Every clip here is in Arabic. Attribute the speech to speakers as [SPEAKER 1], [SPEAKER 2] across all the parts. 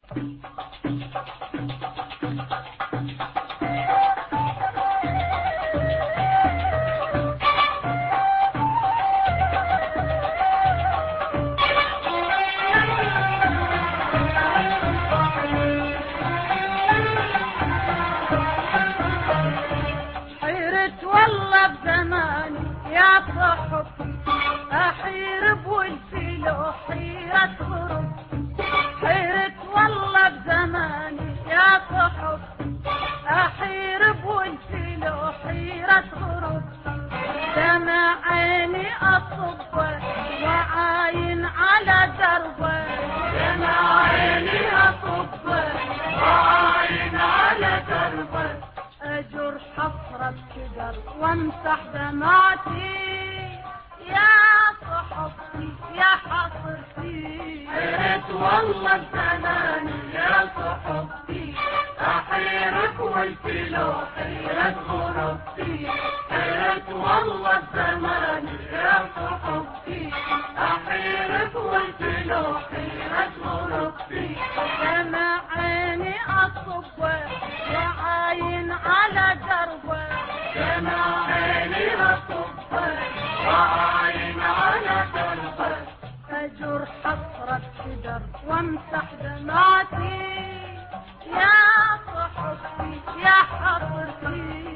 [SPEAKER 1] وامسح دمعتي يا صحبتي يا حصرتي.
[SPEAKER 2] حيرت والله الزمان يا صحبتي، أحيرك والفلو حيرت غربتي. حيرت والله الزمان يا صحبتي، أحيرك والفلو حيرت غربتي.
[SPEAKER 1] دمع عيني أصب وعاين على دربه،
[SPEAKER 2] دمع عيني أصب وعاين على دربه.
[SPEAKER 1] أجر حسرة كدر وامسح دمعتي يا صحبتي يا حصرتي.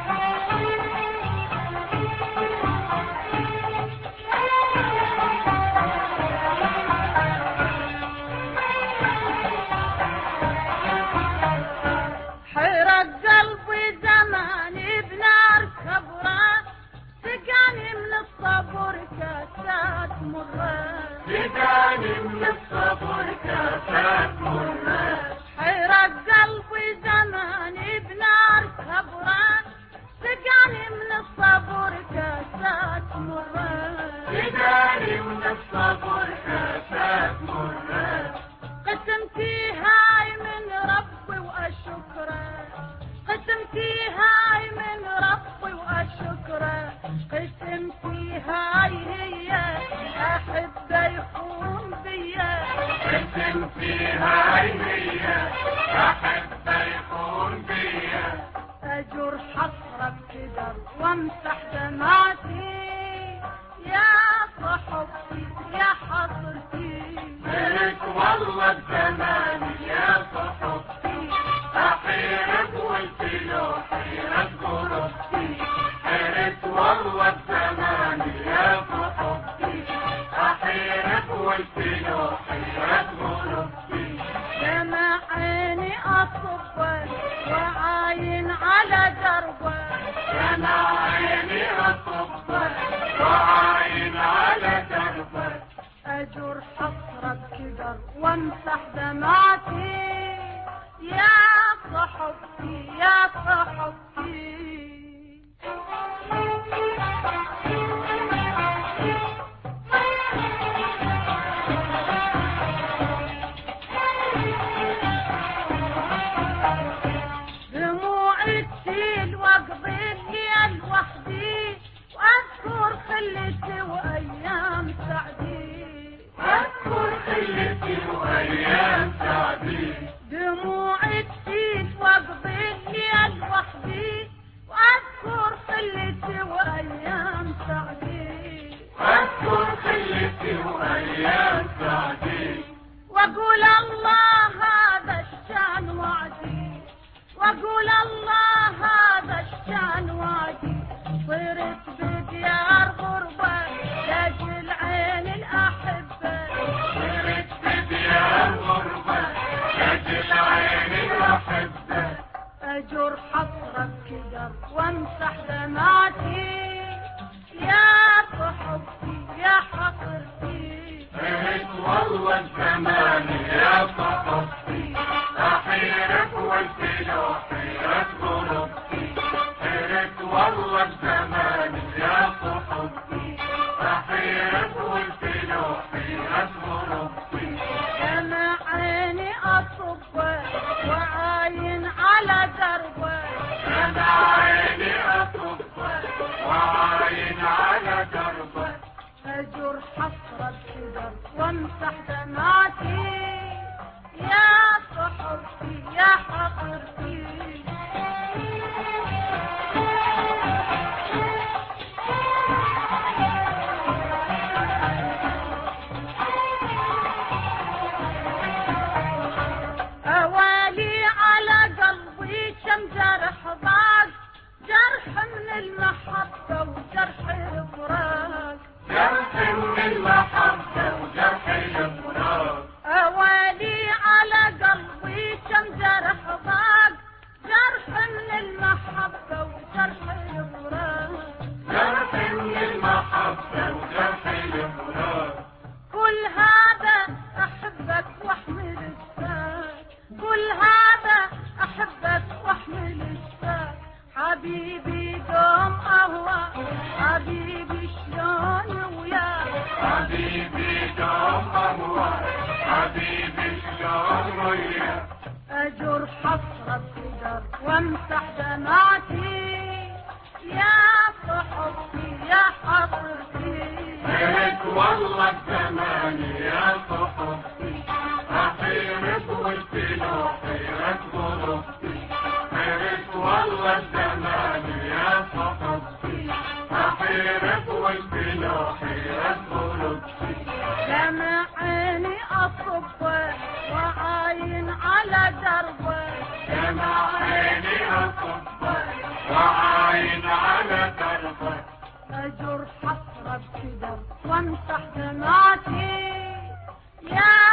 [SPEAKER 1] حيرة قلبي زماني بنار كبرة، سقاني من الصبر كاسات مرة،
[SPEAKER 2] سقاني من الصبر كاسات مرة.
[SPEAKER 1] حيرة قلبي زماني بنار كبرة، سقاني من الصبر كاسات مرة،
[SPEAKER 2] سقاني من الصبر كاسات مرة.
[SPEAKER 1] قسمتي هاي من ربي وأشكره، قسمتي هاي من ربي وأشكره، قسمتي هاي هي أحبه يخون بيا،
[SPEAKER 2] قسمتي هاي هي أحبه يخون بيا.
[SPEAKER 1] أجر حسرة كدر وامسح دمعتي يا صحبتي يا حصرتي.
[SPEAKER 2] حيرت والله الزمان يا صحبتي، أحيرك والفلو حيرت غربتي. حيرت والله الزمان يا صحبتي، أحيرك والفلو حيرت غربتي.
[SPEAKER 1] دمع عيني أصب وعاين على دربه،
[SPEAKER 2] دمع عيني أصب وعاين على دربه.
[SPEAKER 1] أجر حسرة كدر وامسح دمعتي يا صحبتي يا صحبتي. دموعي تسيل واقضي الليل وحدي، واذكر خلتي وايام سعدي،
[SPEAKER 2] أذكر خلتي وأيام سعدي.
[SPEAKER 1] دموعي تسيل واقضي الليل وحدي، واذكر خلتي وايام سعدي،
[SPEAKER 2] أذكر خلتي وأيام سعدي.
[SPEAKER 1] واقول الله هذا الشان وعدي، واقول الله هذا الشان وعدي. صرت بديار غربة لاجل عين الأحبة،
[SPEAKER 2] صرت بديار غربة لاجل عين الأحبة.
[SPEAKER 1] أجر حسرة كدر وامسح دمعتي يا صحبتي يا حصرتي.
[SPEAKER 2] حيرت والله الزمان يا صحبتي، أحيرك والفلو حيرت غربتي. حيرت والله الزمان يا صحبتي، أحيرك والفلو حيرت غربتي.
[SPEAKER 1] دمع عيني أصب وعاين على دربه،
[SPEAKER 2] دمع عيني أصب وعاين على دربه.
[SPEAKER 1] أجر حسرة كدر وامسح دمعتي يا حبيبي دوم أهوى حبيبي شلون وياه
[SPEAKER 2] حبيبي دوم أهوى حبيبي شلون وياه
[SPEAKER 1] أجر حسرة بقدر وامسح دمعتي يا صحبتي يا حسرتي
[SPEAKER 2] حيرت والله الزمان يا صحبتي أحيرك والفلو حيرت غربتي حيرت والله الزمان يا صحبتي أحيرك والفلو حيرت غربتي
[SPEAKER 1] دمع عيني أصبه وعاين على دربه
[SPEAKER 2] دمع عيني أصبه وعاين على دربه
[SPEAKER 1] أجر حسرة بقدر وامسح دمعتي يا